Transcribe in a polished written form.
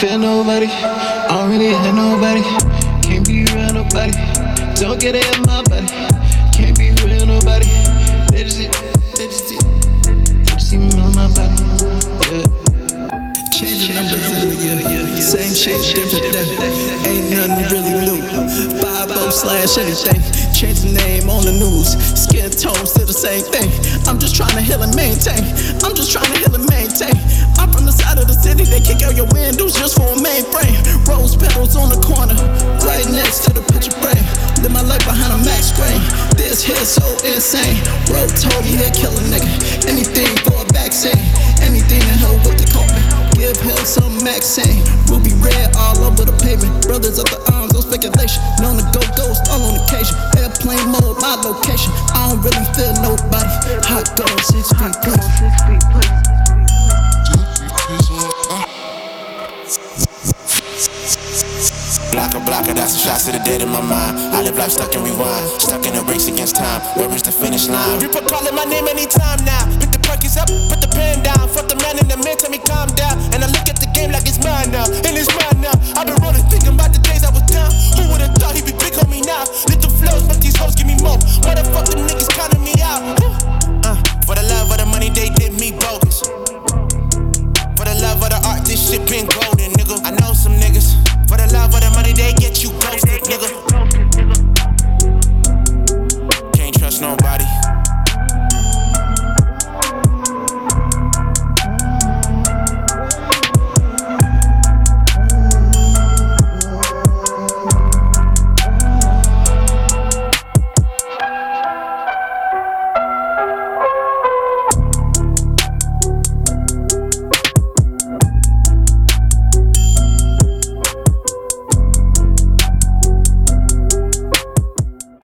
feel nobody, I don't really have nobody. Can't be real nobody, don't get it in my body. Can't be real nobody, they just see me on my body. Yeah. Changing numbers in the year, same shit, different day. Ain't nothing really new. 50/anything. Change the name on the news. Skin tone still the same thing. I'm just trying to heal and maintain. I'm just trying to heal and maintain. I'm from the side of the city, they kick out your windows just for a mainframe. Rose petals on the corner, right next to the picture frame. Live my life behind a Mac screen. This here so insane. Bro told me he'll kill a nigga. Anything for a vaccine. Anything to help with the coffin. Give him some Maxine. Ruby red all over the pavement. Brothers of the arms, no speculation. Known to go ghost all on occasion. Airplane mode, my location. I don't really feel nobody. Hot girl, 6 feet plus. Blocker, that's the shots to the dead in my mind. I live life stuck in rewind, stuck in a race against time. Where is the finish line? People calling my name anytime now. Pick the perkies up, put the pen down. Fuck the man in the man, tell me calm down. And I look at the game like it's mine now, and it's mine now. I've been rolling, thinking about the days I was down. Who would've thought he'd be big on me now? Little flows, but these hoes give me more. Motherfuck them niggas counting me out. For the love of the money, they did me bogus. For the love of the art, this shit been golden, nigga. I know some niggas. For the love of the money, they get you ghosted, nigga. Can't trust nobody.